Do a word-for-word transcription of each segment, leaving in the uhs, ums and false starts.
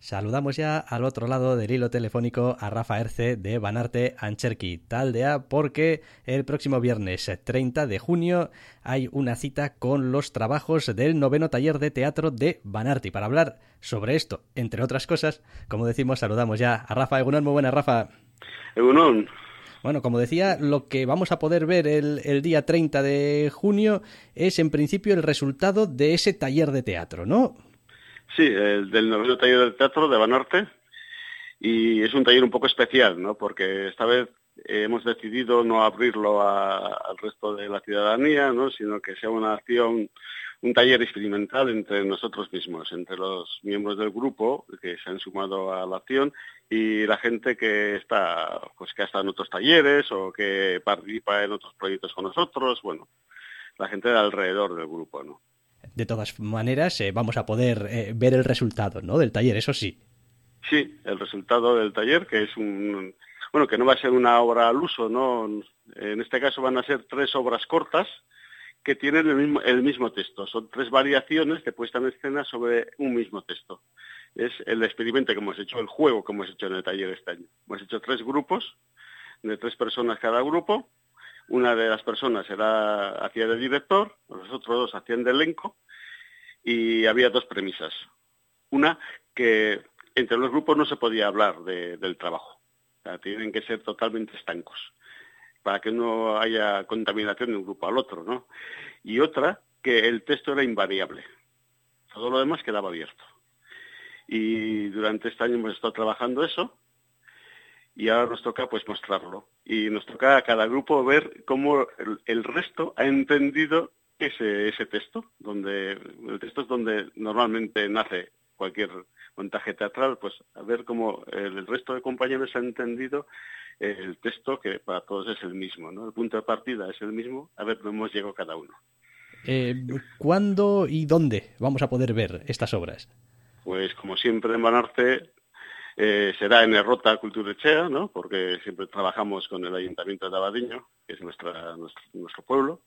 Saludamos ya al otro lado del hilo telefónico a Rafa Erce de Banarte Antzerki Taldea, porque el próximo viernes treinta de junio hay una cita con los trabajos del noveno taller de teatro de Banarte. Y para hablar sobre esto, entre otras cosas, como decimos, saludamos ya a Rafa Egunon. Muy buena, Rafa. Egunon. Bueno, como decía, lo que vamos a poder ver el, el día treinta de junio es en principio el resultado de ese taller de teatro, ¿no? Sí, el del noveno taller de teatro de Banarte, y es un taller un poco especial, ¿no? Porque esta vez hemos decidido no abrirlo a, al resto de la ciudadanía, ¿no? Sino que sea una acción, un taller experimental entre nosotros mismos, entre los miembros del grupo que se han sumado a la acción y la gente que está, pues que ha estado en otros talleres o que participa en otros proyectos con nosotros, bueno, la gente de alrededor del grupo, ¿no? De todas maneras, eh, vamos a poder eh, ver el resultado, ¿no?, del taller, eso sí. Sí, el resultado del taller, que es un... Bueno, que no va a ser una obra al uso, ¿no? En este caso van a ser tres obras cortas que tienen el mismo, el mismo texto. Son tres variaciones de puesta en escena sobre un mismo texto. Es el experimento que hemos hecho, el juego que hemos hecho en el taller este año. Hemos hecho tres grupos, de tres personas cada grupo. Una de las personas era, hacía de director, los otros dos hacían de elenco, y había dos premisas. Una, que entre los grupos no se podía hablar de, del trabajo. O sea, tienen que ser totalmente estancos para que no haya contaminación de un grupo al otro, ¿no? Y otra, que el texto era invariable. Todo lo demás quedaba abierto. Y durante este año hemos estado trabajando eso y ahora nos toca pues mostrarlo. Y nos toca a cada grupo ver cómo el, el resto ha entendido ese, ese texto, donde el texto es donde normalmente nace cualquier montaje teatral, pues a ver cómo el, el resto de compañeros ha entendido el texto, que para todos es el mismo, ¿no? El punto de partida es el mismo, a ver cómo hemos llegado cada uno. Eh, ¿Cuándo y dónde vamos a poder ver estas obras? Pues como siempre en Banarte, eh, será en Errota Kulturechea, ¿no? Porque siempre trabajamos con el Ayuntamiento de Abadiño, que es nuestra, nuestro, nuestro pueblo,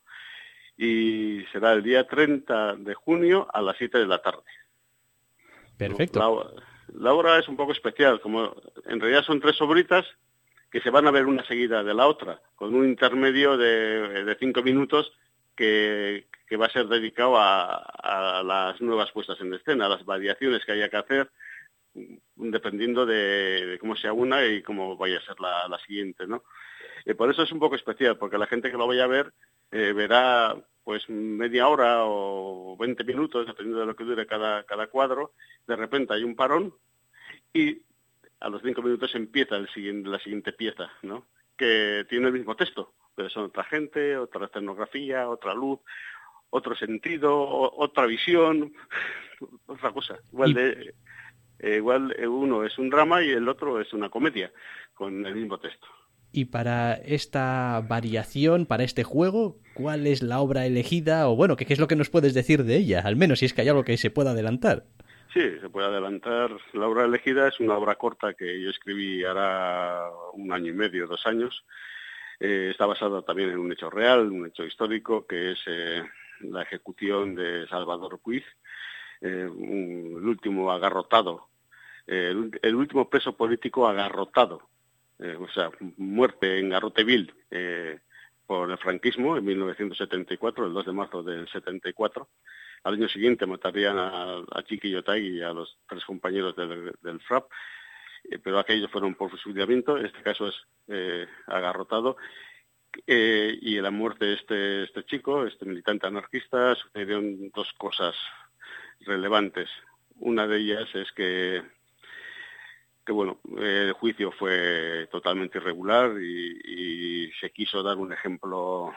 y será el día treinta de junio a las siete de la tarde. Perfecto. La, la obra es un poco especial, como en realidad son tres obritas que se van a ver una seguida de la otra, con un intermedio de, de cinco minutos que, que va a ser dedicado a, a las nuevas puestas en escena, a las variaciones que haya que hacer, dependiendo de, de cómo sea una y cómo vaya a ser la, la siguiente, ¿no? Y por eso es un poco especial, porque la gente que lo vaya a ver eh, verá pues media hora o veinte minutos, dependiendo de lo que dure cada, cada cuadro. De repente hay un parón y a los cinco minutos empieza el siguiente, la siguiente pieza, ¿no? Que tiene el mismo texto, pero son otra gente, otra escenografía, otra luz, otro sentido, otra visión, otra cosa. Igual Y, de eh, igual uno es un drama y el otro es una comedia, con el mismo texto. y para esta variación, para este juego, ¿cuál es la obra elegida? O bueno, ¿qué, qué es lo que nos puedes decir de ella? Al menos si es que hay algo que se pueda adelantar. Sí, se puede adelantar. La obra elegida es una obra corta que yo escribí hará un año y medio, dos años. Eh, está basada también en un hecho real, un hecho histórico, que es eh, la ejecución de Salvador Puig, eh, un, el último agarrotado, eh, el, el último preso político agarrotado, eh, o sea, muerte en garrote vil eh, por el franquismo en mil novecientos setenta y cuatro, el dos de marzo del setenta y cuatro. Al año siguiente matarían a, a Chiqui Yotay y a los tres compañeros del, del F R A P, eh, pero aquellos fueron por fusilamiento. En este caso es eh, agarrotado. Eh, y en la muerte de este, este chico, este militante anarquista, sucedieron dos cosas relevantes. Una de ellas es que, que bueno, el juicio fue totalmente irregular y, y se quiso dar un ejemplo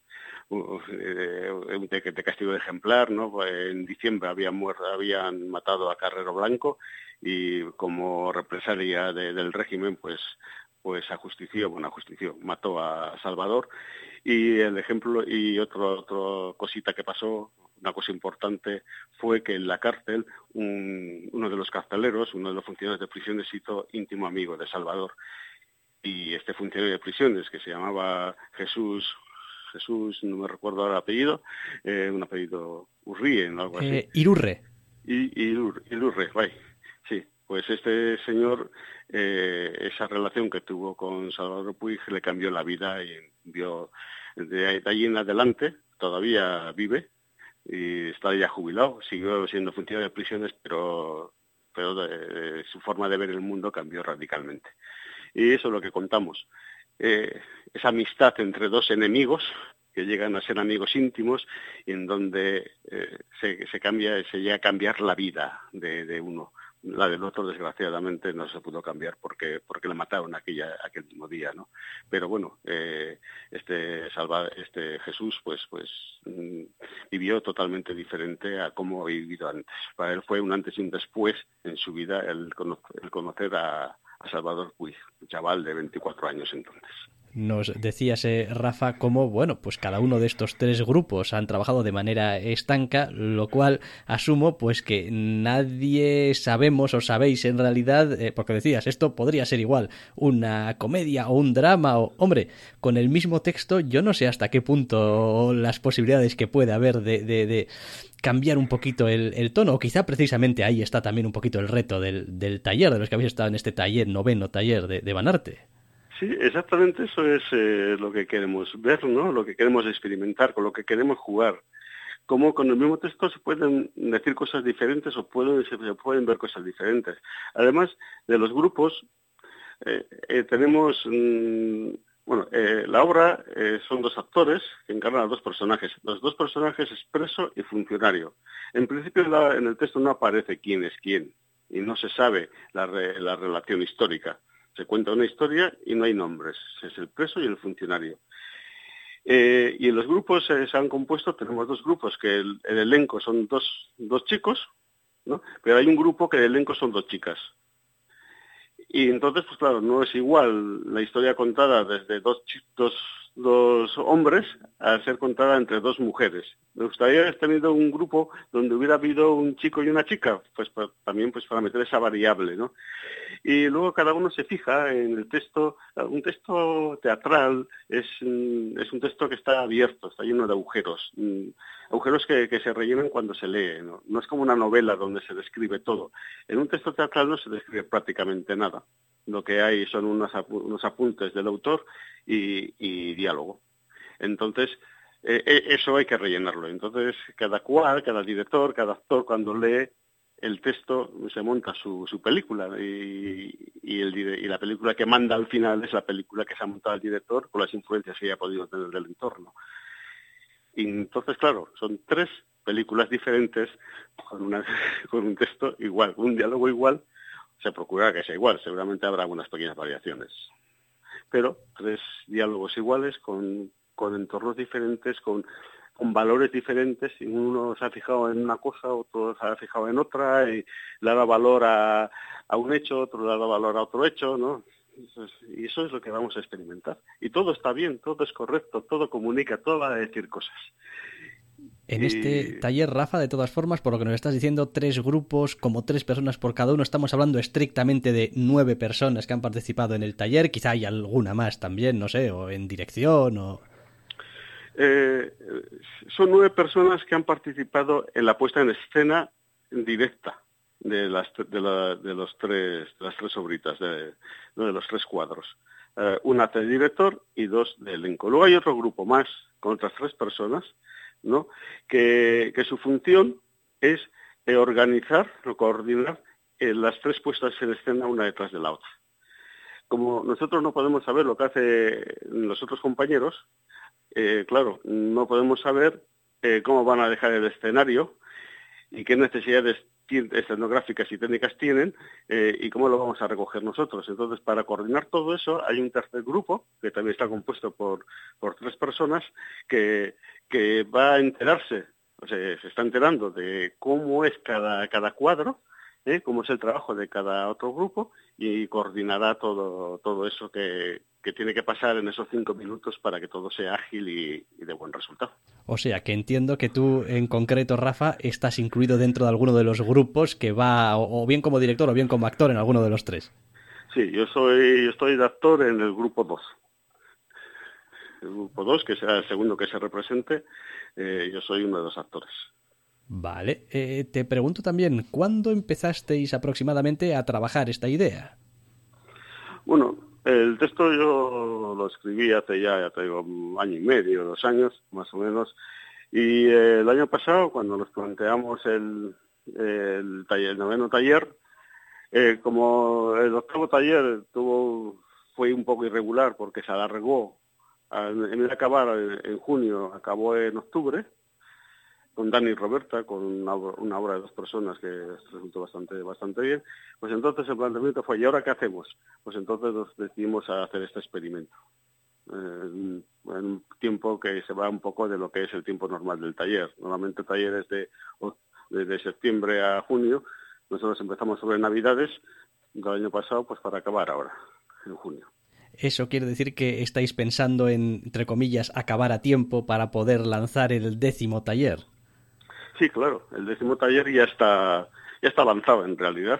de, de, de castigo de ejemplar, ¿no? En diciembre habían muerto, habían matado a Carrero Blanco y como represalia de, del régimen, pues pues ajustició, bueno, ajustició, mató a Salvador. Y el ejemplo, y otro, otro cosita que pasó, una cosa importante, fue que en la cárcel un, uno de los carceleros, uno de los funcionarios de prisiones, se hizo íntimo amigo de Salvador. Y este funcionario de prisiones, que se llamaba Jesús, Jesús, no me recuerdo ahora el apellido, eh, un apellido Urríen o algo así. Eh, Irurre. Y, y Ilurre, vaya. Sí, pues pues este señor, eh, esa relación que tuvo con Salvador Puig le cambió la vida y vio de allí en adelante, todavía vive y está ya jubilado, siguió siendo funcionario de prisiones, pero, pero de, de, su forma de ver el mundo cambió radicalmente. Y eso es lo que contamos. Eh, esa amistad entre dos enemigos que llegan a ser amigos íntimos y en donde eh, se, se cambia, se llega a cambiar la vida de, de uno. La del otro, desgraciadamente, no se pudo cambiar porque porque le mataron aquella, aquel mismo día, ¿no? Pero bueno, eh, este Salva, este Jesús, pues pues mmm, vivió totalmente diferente a cómo había vivido antes. Para él fue un antes y un después en su vida el, el conocer a, a Salvador Puig, un chaval de veinticuatro años entonces. Nos decías, eh, Rafa, cómo, bueno, pues cada uno de estos tres grupos han trabajado de manera estanca, lo cual asumo pues que nadie sabemos o sabéis en realidad, eh, porque decías, esto podría ser igual una comedia o un drama, o, hombre, con el mismo texto yo no sé hasta qué punto las posibilidades que puede haber de, de, de cambiar un poquito el, el tono, o quizá precisamente ahí está también un poquito el reto del, del taller, de los que habéis estado en este taller, noveno taller de, de Banarte. Sí, exactamente eso es eh, lo que queremos ver, ¿no? Lo que queremos experimentar, con lo que queremos jugar. Cómo con el mismo texto se pueden decir cosas diferentes o pueden, se pueden ver cosas diferentes. Además de los grupos, eh, eh, tenemos, mmm, bueno, eh, la obra eh, son dos actores que encarnan a dos personajes. Los dos personajes es preso y funcionario. En principio la, en el texto no aparece quién es quién y no se sabe la, re, la relación histórica. Se cuenta una historia y no hay nombres, es el preso y el funcionario. Eh, y en los grupos eh, se han compuesto, tenemos dos grupos, que el, el elenco son dos, dos chicos, ¿no? Pero hay un grupo que el elenco son dos chicas. Y entonces, pues claro, no es igual la historia contada desde dos, dos, dos hombres a ser contada entre dos mujeres. Me gustaría haber tenido un grupo donde hubiera habido un chico y una chica, pues para, también pues para meter esa variable, ¿no? Y luego cada uno se fija en el texto. Un texto teatral es, es un texto que está abierto, está lleno de agujeros, agujeros que, que se rellenan cuando se lee, ¿no? No es como una novela donde se describe todo. En un texto teatral no se describe prácticamente nada. Lo que hay son unos, unos apuntes del autor y, y diálogo. Entonces, eh, eso hay que rellenarlo. Entonces, cada cual, cada director, cada actor, cuando lee el texto, se monta su, su película y, y, el, y la película que manda al final es la película que se ha montado el director con las influencias que haya podido tener del entorno. Y entonces, claro, son tres películas diferentes con, una, con un texto igual, un diálogo igual. Se procura que sea igual, seguramente habrá algunas pequeñas variaciones. Pero tres diálogos iguales, con, con entornos diferentes, con, con valores diferentes, y uno se ha fijado en una cosa, otro se ha fijado en otra, y le da valor a, a un hecho, otro le da valor a otro hecho, ¿no? Eso es, y eso es lo que vamos a experimentar. Y todo está bien, todo es correcto, todo comunica, todo va a decir cosas. En este taller, Rafa, de todas formas, por lo que nos estás diciendo, tres grupos, como tres personas por cada uno, estamos hablando estrictamente de nueve personas que han participado en el taller, quizá hay alguna más también, no sé, o en dirección, o... Eh, son nueve personas que han participado en la puesta en escena directa de las de, la, de los tres de las tres obritas, de, de los tres cuadros. Eh, una hace de director y dos de elenco. Luego hay otro grupo más, con otras tres personas, ¿no? Que, que su función es eh, organizar o coordinar eh, las tres puestas en escena una detrás de la otra. Como nosotros no podemos saber lo que hacen los otros compañeros, eh, claro, no podemos saber eh, cómo van a dejar el escenario y qué necesidades escenográficas y técnicas tienen eh, y cómo lo vamos a recoger nosotros. Entonces, para coordinar todo eso, hay un tercer grupo, que también está compuesto por, por tres personas, que, que va a enterarse, o sea, se está enterando de cómo es cada, cada cuadro, ¿eh? Cómo es el trabajo de cada otro grupo, y coordinará todo, todo eso que, que tiene que pasar en esos cinco minutos para que todo sea ágil y, y de buen resultado. O sea, que entiendo que tú, en concreto, Rafa, estás incluido dentro de alguno de los grupos que va, o, o bien como director o bien como actor en alguno de los tres. Sí, yo soy yo estoy de actor en el grupo dos. El grupo dos, que sea el segundo que se represente, eh, yo soy uno de los actores. Vale, eh, te pregunto también, ¿cuándo empezasteis aproximadamente a trabajar esta idea? Bueno, el texto yo lo escribí hace ya, ya te digo, un año y medio, dos años, más o menos. Y eh, el año pasado, cuando nos planteamos el, el, taller, el noveno taller, eh, como el octavo taller tuvo fue un poco irregular porque se alargó, en vez de acabar en, en junio, acabó en octubre, con Dani y Roberta, con una, una obra de dos personas que resultó bastante bastante bien, pues entonces el planteamiento fue, ¿y ahora qué hacemos? Pues entonces nos decidimos a hacer este experimento. Eh, en un tiempo que se va un poco de lo que es el tiempo normal del taller. Normalmente el taller es de, de septiembre a junio, nosotros empezamos sobre Navidades del año pasado, pues para acabar ahora, en junio. ¿Eso quiere decir que estáis pensando en, entre comillas, acabar a tiempo para poder lanzar el décimo taller? Sí, claro, el décimo taller ya está ya está avanzado en realidad.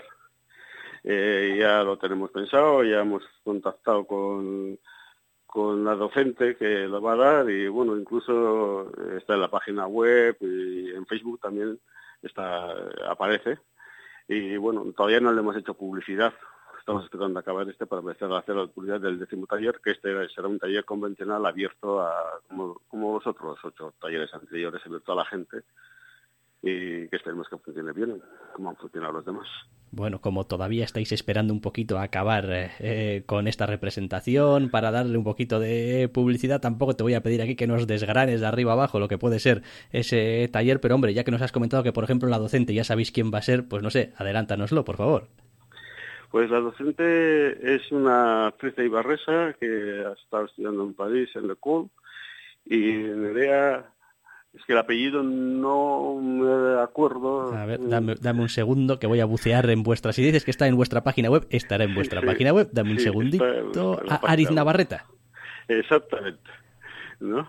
Eh, ya lo tenemos pensado, ya hemos contactado con, con la docente que lo va a dar y bueno, incluso está en la página web y en Facebook también está aparece. Y bueno, todavía no le hemos hecho publicidad. Estamos esperando a acabar este para empezar a hacer la publicidad del décimo taller, que este será un taller convencional abierto a, como, como los otros ocho talleres anteriores, abierto a la gente, y que esperemos que funcione bien, como han funcionado los demás. Bueno, como todavía estáis esperando un poquito a acabar eh, con esta representación, para darle un poquito de publicidad, tampoco te voy a pedir aquí que nos desgranes de arriba abajo lo que puede ser ese taller, pero hombre, ya que nos has comentado que, por ejemplo, la docente ya sabéis quién va a ser, pues no sé, adelántanoslo, por favor. Pues la docente es una actriz ibarresa que ha estado estudiando en París, en Le Cours, y Nerea, es que el apellido no me acuerdo. A ver, dame, dame un segundo que voy a bucear en vuestra... Si dices que está en vuestra página web, estará en vuestra Sí, página web. Dame un sí, está, segundito. está en la Ah, página Ariz web. Navarreta. Exactamente, ¿no?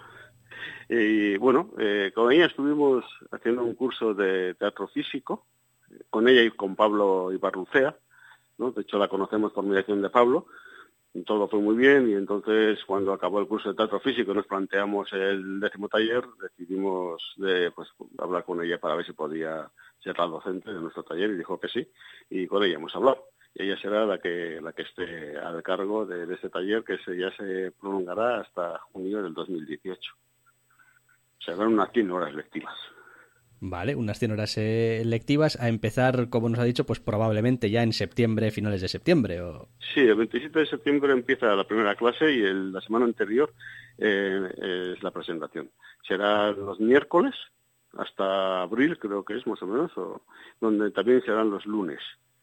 Y bueno, eh, con ella estuvimos haciendo un curso de teatro físico, con ella y con Pablo Ibarrucea, ¿no? De hecho la conocemos por mediación de Pablo, y todo fue muy bien y entonces cuando acabó el curso de teatro físico nos planteamos el décimo taller, decidimos de, pues, hablar con ella para ver si podía ser la docente de nuestro taller y dijo que sí, y con ella hemos hablado. Y ella será la que la que esté al cargo de, de este taller, que se, ya se prolongará hasta junio del dos mil dieciocho. Serán unas cien horas lectivas. Vale, unas cien horas eh, lectivas a empezar, como nos ha dicho, pues probablemente ya en septiembre, finales de septiembre. O... Sí, el veintisiete de septiembre empieza la primera clase y el, la semana anterior eh, es la presentación. Será los miércoles hasta abril, creo que es más o menos, o, donde también serán los lunes.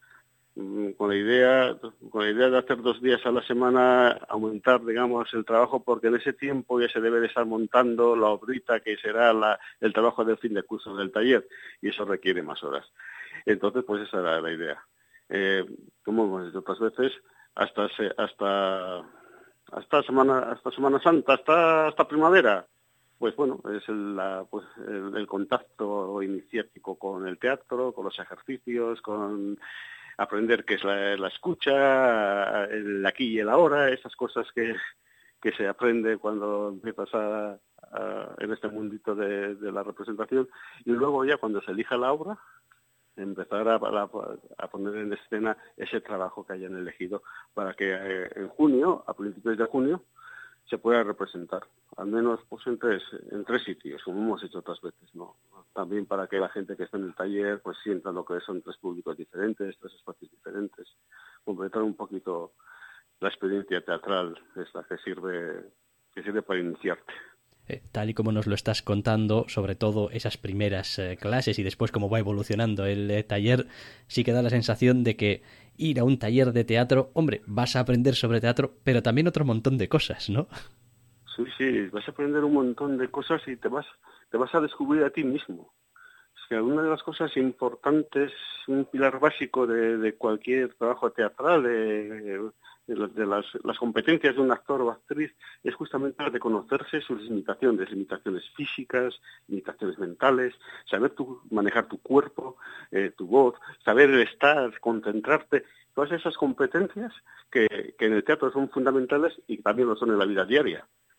Con la idea con la idea de hacer dos días a la semana, aumentar, digamos, el trabajo, porque en ese tiempo ya se debe de estar montando la obrita que será la, el trabajo del fin de curso del taller, y eso requiere más horas. Entonces, pues esa era la idea. Eh, como hemos dicho otras veces, hasta hasta hasta semana hasta Semana Santa, hasta hasta primavera, pues bueno, es el, la, pues el, el contacto iniciático con el teatro, con los ejercicios, con aprender qué es la, la escucha, el aquí y el ahora, esas cosas que, que se aprende cuando empiezas a, a, en este mundito de, de la representación, y luego ya cuando se elija la obra, empezar a, a, a poner en escena ese trabajo que hayan elegido para que eh, en junio, a principios de junio, se pueda representar, al menos pues en tres, en tres sitios, como hemos hecho otras veces, ¿no? También para que la gente que está en el taller pues sienta lo que son tres públicos diferentes, tres espacios diferentes, completar un poquito la experiencia teatral, es la que sirve, que sirve para iniciarte. Eh, tal y como nos lo estás contando, sobre todo esas primeras eh, clases y después cómo va evolucionando el eh, taller, sí que da la sensación de que ir a un taller de teatro, hombre, vas a aprender sobre teatro, pero también otro montón de cosas, ¿no? Sí, sí, vas a aprender un montón de cosas y te vas, te vas a descubrir a ti mismo. Es que una de las cosas importantes, un pilar básico de, de cualquier trabajo teatral, de, de, de las, las competencias de un actor o actriz, es justamente reconocerse sus limitaciones, limitaciones físicas, limitaciones mentales, saber tu, manejar tu cuerpo, eh, tu voz, saber estar, concentrarte, todas esas competencias que, que en el teatro son fundamentales y también lo son en la vida diaria.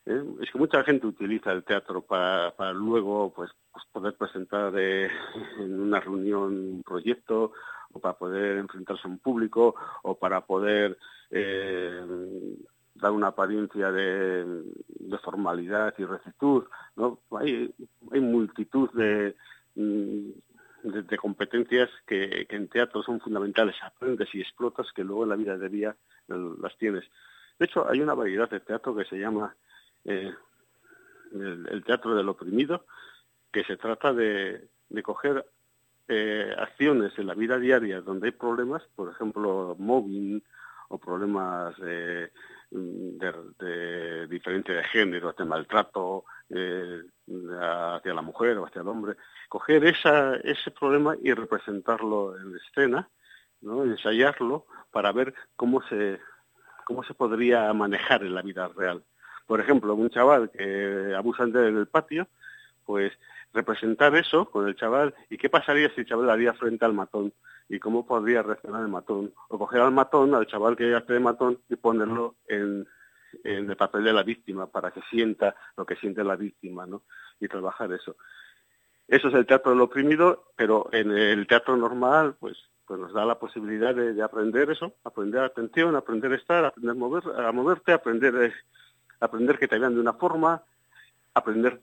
¿eh? Es que mucha gente utiliza el teatro para, para luego pues, pues poder presentar eh, en una reunión un proyecto, o para poder enfrentarse a un público, o para poder eh, dar una apariencia de, de formalidad y rectitud, ¿no? Hay, hay multitud de, de, de competencias que, que en teatro son fundamentales, aprendes y explotas, que luego en la vida de día las tienes. De hecho, hay una variedad de teatro que se llama eh, el, el teatro del oprimido, que se trata de, de coger eh, acciones en la vida diaria donde hay problemas, por ejemplo, mobbing o problemas de, de, de diferencia de género, de maltrato eh, hacia la mujer o hacia el hombre, coger esa, ese problema y representarlo en escena, ¿no? Ensayarlo para ver cómo se, cómo se podría manejar en la vida real. Por ejemplo, un chaval que abusa en el patio, pues representar eso con el chaval y qué pasaría si el chaval haría frente al matón y cómo podría reaccionar el matón, o coger al matón, al chaval que hace de matón y ponerlo en, en el papel de la víctima para que sienta lo que siente la víctima, ¿no? Y trabajar eso. Eso es el teatro del oprimido, pero en el teatro normal pues pues nos da la posibilidad de, de aprender eso, aprender atención, aprender a estar, aprender a, mover, a moverte, aprender eh, aprender que te vean de una forma, aprender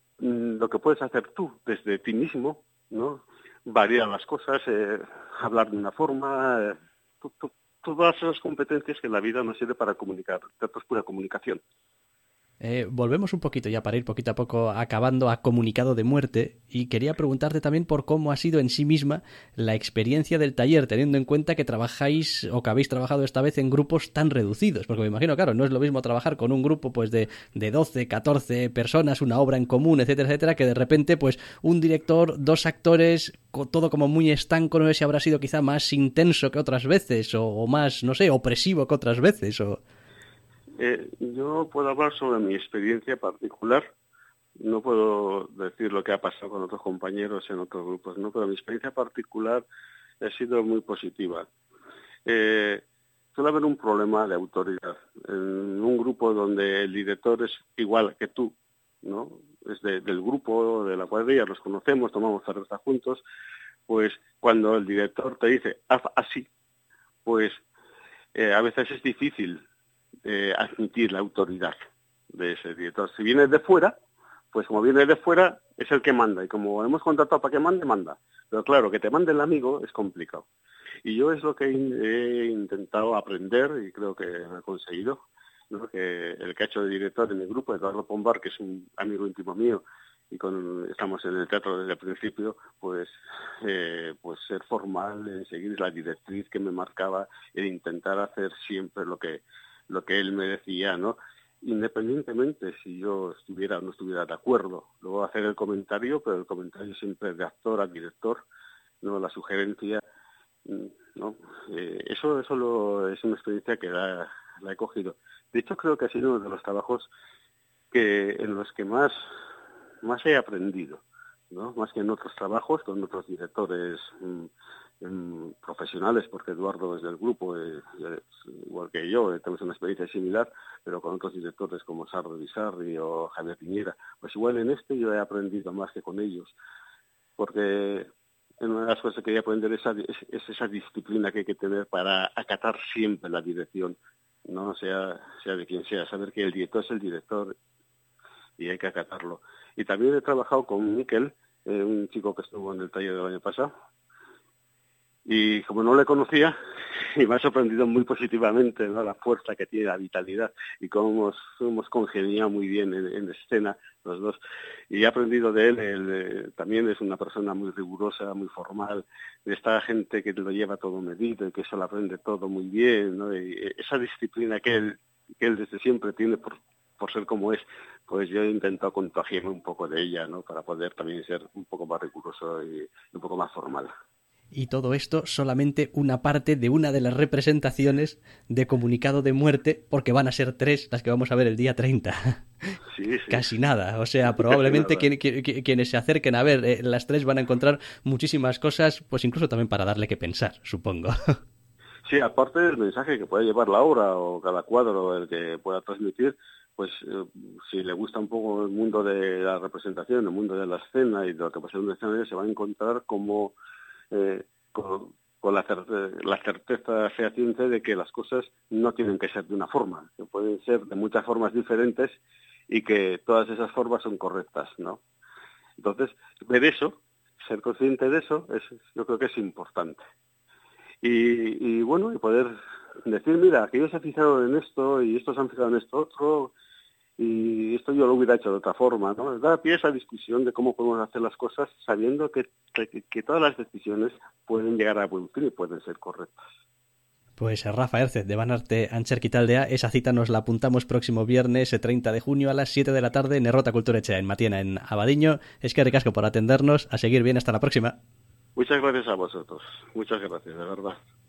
lo que puedes hacer tú desde ti mismo, ¿no? Variar las cosas, eh, hablar de una forma, eh, tu, tu, todas esas competencias que la vida nos sirve para comunicar. Teatro es pura comunicación. Eh, volvemos un poquito ya para ir poquito a poco acabando a Comunicado de Muerte, y quería preguntarte también por cómo ha sido en sí misma la experiencia del taller, teniendo en cuenta que trabajáis o que habéis trabajado esta vez en grupos tan reducidos, porque me imagino, claro, no es lo mismo trabajar con un grupo pues de, de doce, catorce personas, una obra en común, etcétera, etcétera, que de repente pues un director, dos actores, todo como muy estanco. No sé si habrá sido quizá más intenso que otras veces, o, o más, no sé, opresivo que otras veces, o... Eh, yo puedo hablar sobre mi experiencia particular, no puedo decir lo que ha pasado con otros compañeros en otros grupos, no, pero mi experiencia particular ha sido muy positiva. Eh, suele haber un problema de autoridad en un grupo donde el director es igual que tú, ¿no? Es de, del grupo, de la cuadrilla, los conocemos, tomamos cerveza juntos, pues cuando el director te dice haz así, pues eh, a veces es difícil Eh, admitir la autoridad de ese director. Si viene de fuera, pues como viene de fuera, es el que manda, y como hemos contratado para que mande, manda. Pero claro, que te mande el amigo es complicado. Y yo es lo que he intentado aprender, y creo que lo he conseguido, ¿no? Que el que ha hecho de director de mi grupo, Eduardo Pombar, que es un amigo íntimo mío, y con, estamos en el teatro desde el principio, pues eh, pues ser formal, en seguir la directriz que me marcaba, el intentar hacer siempre lo que lo que él me decía, ¿no? Independientemente si yo estuviera o no estuviera de acuerdo. Luego hacer el comentario, pero el comentario siempre de actor a director, ¿no? La sugerencia, ¿no? Eh, eso eso lo, es una experiencia que la, la he cogido. De hecho, creo que ha sido uno de los trabajos que en los que más, más he aprendido, ¿no? Más que en otros trabajos con otros directores mmm, mmm, profesionales, porque Eduardo es del grupo, eh, eh, igual que yo, eh, tenemos una experiencia similar, pero con otros directores como Sardo Di Sarri o Javier Piñera, pues igual en este yo he aprendido más que con ellos, porque en una de las cosas que quería aprender esa, es, es esa disciplina que hay que tener para acatar siempre la dirección, no sea, sea de quien sea, saber que el director es el director y hay que acatarlo. Y también he trabajado con Miquel, eh, un chico que estuvo en el taller del año pasado, y como no le conocía, y me ha sorprendido muy positivamente, ¿no? La fuerza que tiene, la vitalidad, y cómo hemos, hemos congeniado muy bien en, en escena los dos. Y he aprendido de él, él eh, también es una persona muy rigurosa, muy formal, de esta gente que lo lleva todo medido y que se lo aprende todo muy bien, ¿no? Y esa disciplina que él, que él desde siempre tiene por, por ser como es, pues yo he intentado contagiarme un poco de ella, ¿no? Para poder también ser un poco más riguroso y un poco más formal. Y todo esto solamente una parte de una de las representaciones de Comunicado de Muerte, porque van a ser tres las que vamos a ver el día treinta. Sí, sí. Casi nada. O sea, probablemente quien, quien, quienes se acerquen a ver eh, las tres van a encontrar muchísimas cosas, pues incluso también para darle que pensar, supongo. Sí, aparte del mensaje que pueda llevar la obra o cada cuadro el que pueda transmitir, pues eh, si le gusta un poco el mundo de la representación, el mundo de la escena y de lo que pasa en un escenario, se va a encontrar como eh, con, con la, cer la certeza fehaciente de que las cosas no tienen que ser de una forma, que pueden ser de muchas formas diferentes y que todas esas formas son correctas, ¿no? Entonces, ver eso, ser consciente de eso, es, yo creo que es importante. Y, y bueno, y poder decir, mira, que ellos se fijaron en esto y estos se han fijado en esto otro, y esto yo lo hubiera hecho de otra forma, ¿no? Da pie a esa discusión de cómo podemos hacer las cosas sabiendo que, que, que todas las decisiones pueden llegar a buen fin y pueden ser correctas. Pues Rafa Erce, de Banarte Antzerki Taldea, esa cita nos la apuntamos próximo viernes treinta de junio a las siete de la tarde en Errota Kulturetxea, en Matiena, en Abadiño. Es que ricasco por atendernos, a seguir bien, hasta la próxima. Muchas gracias a vosotros, muchas gracias, de verdad.